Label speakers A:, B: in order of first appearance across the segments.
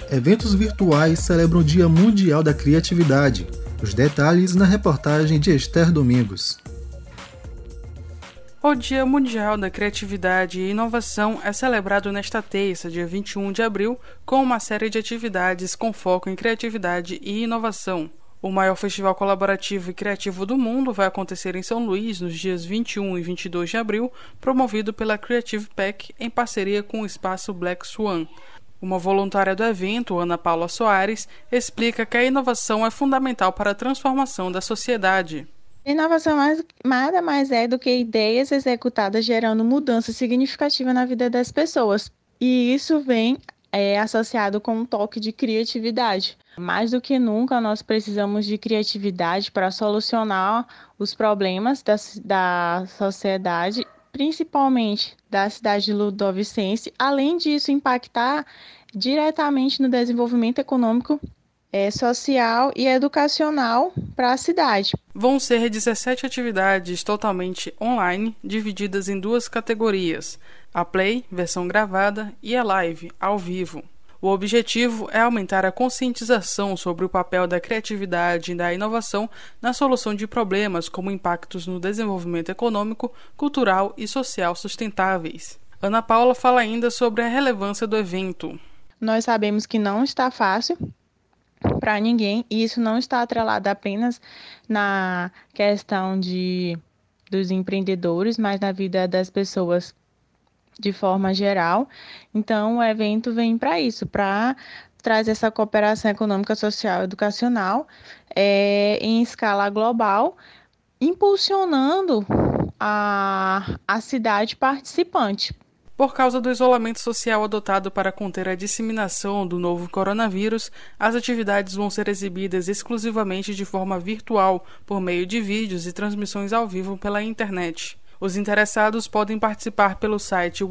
A: Eventos virtuais celebram o Dia Mundial da Criatividade. Os detalhes na reportagem de Esther Domingos.
B: O Dia Mundial da Criatividade e Inovação é celebrado nesta terça, dia 21 de abril, com uma série de atividades com foco em criatividade e inovação. O maior festival colaborativo e criativo do mundo vai acontecer em São Luís nos dias 21 e 22 de abril, promovido pela Creative Pack em parceria com o espaço Black Swan. Uma voluntária do evento, Ana Paula Soares, explica que a inovação é fundamental para a transformação da sociedade.
C: Inovação nada mais é do que ideias executadas gerando mudança significativa na vida das pessoas. E isso vem associado com um toque de criatividade. Mais do que nunca, nós precisamos de criatividade para solucionar os problemas da sociedade, principalmente da cidade de Ludovicense. Além disso, impactar diretamente no desenvolvimento econômico, social e educacional para a cidade.
B: Vão ser 17 atividades totalmente online, divididas em duas categorias: a Play, versão gravada, e a Live, ao vivo. O objetivo é aumentar a conscientização sobre o papel da criatividade e da inovação na solução de problemas como impactos no desenvolvimento econômico, cultural e social sustentáveis. Ana Paula fala ainda sobre a relevância do evento.
C: Nós sabemos que não está fácil para ninguém, e isso não está atrelado apenas na questão dos empreendedores, mas na vida das pessoas de forma geral. Então, o evento vem para isso, para trazer essa cooperação econômica, social e educacional em escala global, impulsionando a cidade participante.
B: Por causa do isolamento social adotado para conter a disseminação do novo coronavírus, as atividades vão ser exibidas exclusivamente de forma virtual, por meio de vídeos e transmissões ao vivo pela internet. Os interessados podem participar pelo site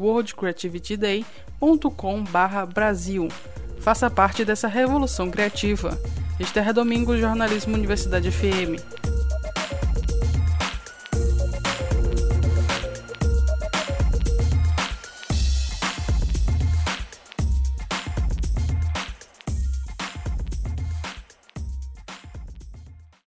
B: worldcreativityday.com/Brasil. Faça parte dessa revolução criativa. Esther Domingos, Jornalismo Universidade FM.